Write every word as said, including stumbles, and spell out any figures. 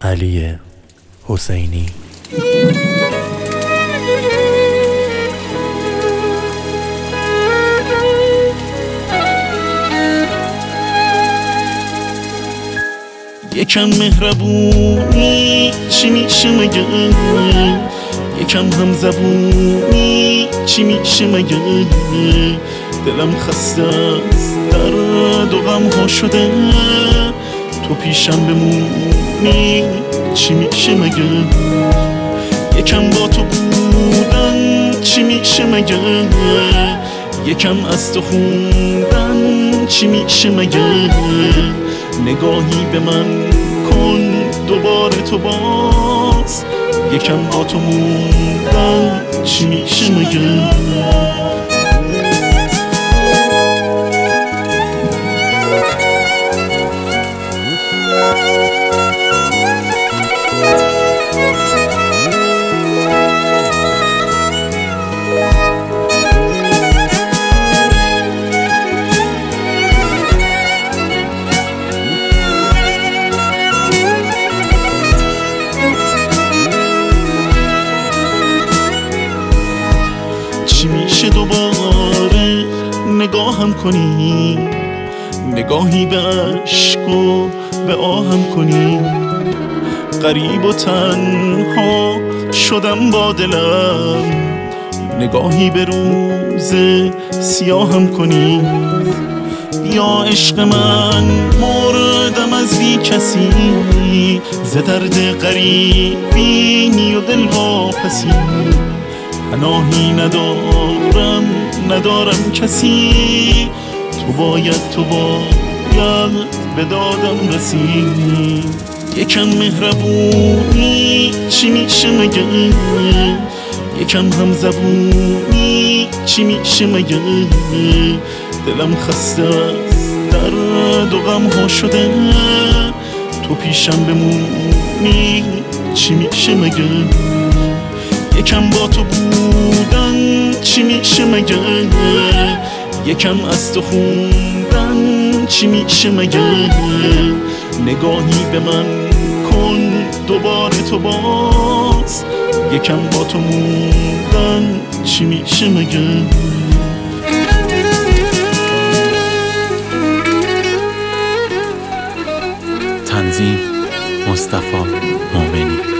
علی حسینی. یکم مهربونی چی میشه مگه، یکم هم زبونی چی میشه مگه، دلم خسته از درد و غم ها شده، تو پیشم بمونی چی میشه مگه، یکم با تو بودن چی میشه مگه، یکم از تو خوندن چی میشه مگه، نگاهی به من کن دوباره تو باز، یکم با تو موندن چی میشه مگه. چی میشه دوباره نگاهم کنی، نگاهی به عشق و به آهم کنی، غریب و تنها شدم با دلم، نگاهی به روز سیاهم کنی، بیا عشق من مردم از بی کسی، ز درد غریبی و دل واپسی، پناهی ندارم ندارم کسی، تو باید تو باید به دادم رسی، یکم مهربونی چی میشه مگه، یکم هم زبونی چی میشه مگه، دلم خسته از درد و غم ها شده، تو پیشم بمونی چی میشه مگه، یکم با تو بودن چی میشه مگه، یکم از تو خوندن چی میشه مگه، نگاهی به من کن دوباره تو باز، یکم با تو موندن چی میشه مگه. تنظیم مصطفی مومنی.